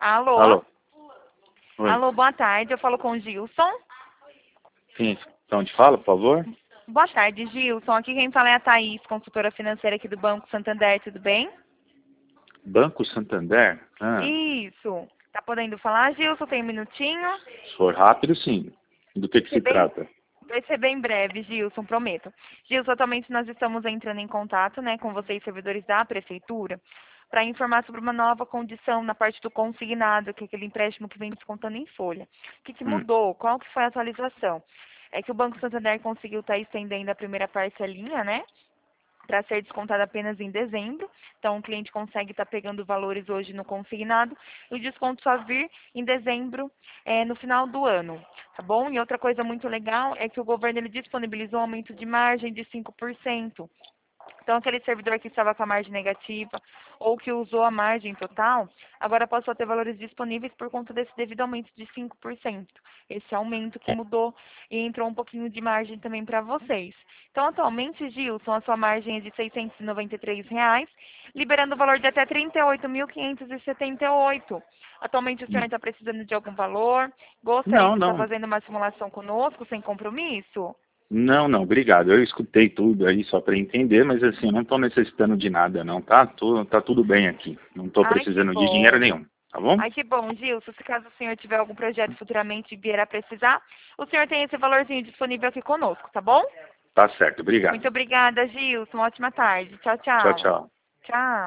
Alô? Alô? Oi. Alô, boa tarde. Eu falo com o Gilson. Sim, então onde fala, por favor? Boa tarde, Gilson. Aqui quem fala é a Thaís, consultora financeira aqui do Banco Santander. Tudo bem? Banco Santander? Isso. Tá podendo falar, Gilson? Tem um minutinho? Se for rápido, sim. Do que se trata? Vai ser bem breve, Gilson, prometo. Gilson, atualmente nós estamos entrando em contato, né, com vocês, servidores da Prefeitura, para informar sobre uma nova condição na parte do consignado, que é aquele empréstimo que vem descontando em folha. O que Hum, mudou? Qual que foi a atualização? É que o Banco Santander conseguiu estar estendendo a primeira parcelinha, né, para ser descontado apenas em dezembro. Então, o cliente consegue estar pegando valores hoje no consignado e o desconto só vir em dezembro, no final do ano, tá bom? E outra coisa muito legal é que o governo ele disponibilizou um aumento de margem de 5%. Então, aquele servidor que estava com a margem negativa ou que usou a margem total, agora passou a ter valores disponíveis por conta desse devido aumento de 5%. Esse aumento que mudou e entrou um pouquinho de margem também para vocês. Então, atualmente, Gilson, a sua margem é de R$ 693, liberando o valor de até R$ 38.578. Atualmente, o senhor hum. está precisando de algum valor? Gostaria Não, de estar não. fazendo uma simulação conosco, sem compromisso? Não, não, obrigado. Eu escutei tudo aí só para entender, mas assim, eu não estou necessitando de nada, não, tá? Tá tudo bem aqui. Não estou Ai, que precisando de dinheiro bom. nenhum, tá bom? Ai, que bom, Gilson. Se caso o senhor tiver algum projeto futuramente e vier a precisar, o senhor tem esse valorzinho disponível aqui conosco, tá bom? Tá certo, obrigado. Muito obrigada, Gilson. Ótima tarde. Tchau, Tchau, tchau. tchau. Tchau.